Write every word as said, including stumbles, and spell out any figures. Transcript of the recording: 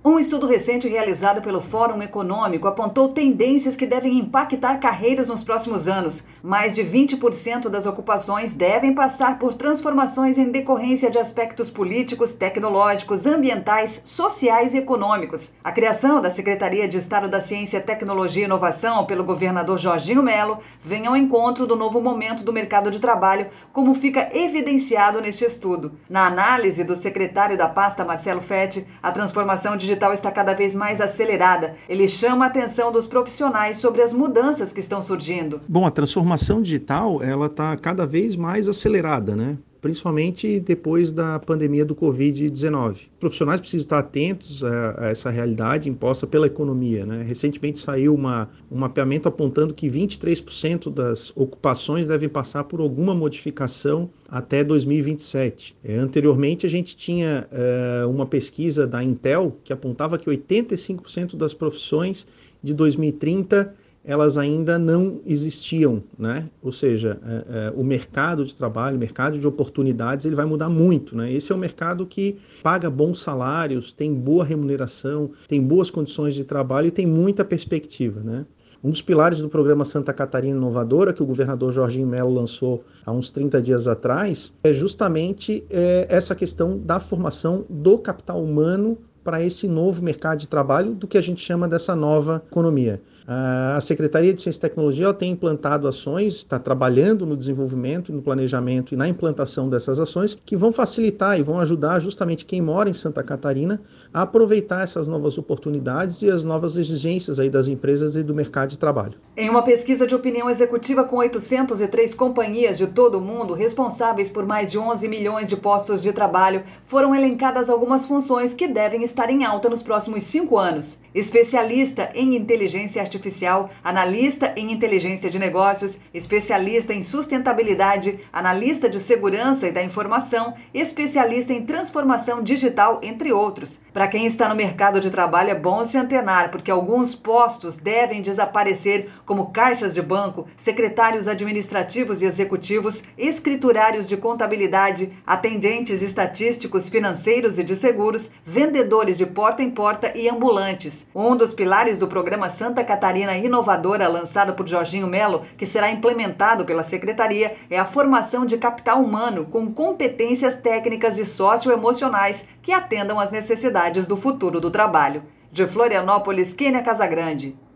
Um estudo recente realizado pelo Fórum Econômico apontou tendências que devem impactar carreiras nos próximos anos. Mais de vinte por cento das ocupações devem passar por transformações em decorrência de aspectos políticos, tecnológicos, ambientais, sociais e econômicos. A criação da Secretaria de Estado da Ciência, Tecnologia e Inovação pelo governador Jorginho Melo vem ao encontro do novo momento do mercado de trabalho, como fica evidenciado neste estudo. Na análise do secretário da pasta, Marcelo Fetti, a transformação digital digital está cada vez mais acelerada. Ele chama a atenção dos profissionais sobre as mudanças que estão surgindo. Bom, a transformação digital ela está cada vez mais acelerada, né? Principalmente depois da pandemia do covid dezenove. Os profissionais precisam estar atentos a, a essa realidade imposta pela economia, né? Recentemente saiu uma, um mapeamento apontando que vinte e três por cento das ocupações devem passar por alguma modificação até dois mil e vinte e sete. É, anteriormente a gente tinha é, uma pesquisa da Intel que apontava que oitenta e cinco por cento das profissões de dois mil e trinta elas ainda não existiam, né? Ou seja, é, é, o mercado de trabalho, o mercado de oportunidades, ele vai mudar muito, né? Esse é um mercado que paga bons salários, tem boa remuneração, tem boas condições de trabalho e tem muita perspectiva, né? Um dos pilares do programa Santa Catarina Inovadora, que o governador Jorginho Melo lançou há uns trinta dias atrás, é justamente é, essa questão da formação do capital humano para esse novo mercado de trabalho, do que a gente chama dessa nova economia. A Secretaria de Ciência e Tecnologia ela tem implantado ações, está trabalhando no desenvolvimento, no planejamento e na implantação dessas ações que vão facilitar e vão ajudar justamente quem mora em Santa Catarina a aproveitar essas novas oportunidades e as novas exigências aí das empresas e do mercado de trabalho. Em uma pesquisa de opinião executiva com oitocentas e três companhias de todo o mundo responsáveis por mais de onze milhões de postos de trabalho, foram elencadas algumas funções que devem estar em alta nos próximos cinco anos. Especialista em inteligência artificial, analista em inteligência de negócios, especialista em sustentabilidade, analista de segurança e da informação, especialista em transformação digital, entre outros. Para quem está no mercado de trabalho é bom se antenar, porque alguns postos devem desaparecer, como caixas de banco, secretários administrativos e executivos, escriturários de contabilidade, atendentes estatísticos, financeiros e de seguros, vendedores de porta em porta e ambulantes. Um dos pilares do programa Santa Catarina Inovadora, lançado por Jorginho Melo, que será implementado pela Secretaria, é a formação de capital humano com competências técnicas e socioemocionais que atendam às necessidades do futuro do trabalho. De Florianópolis, Kênia Casagrande.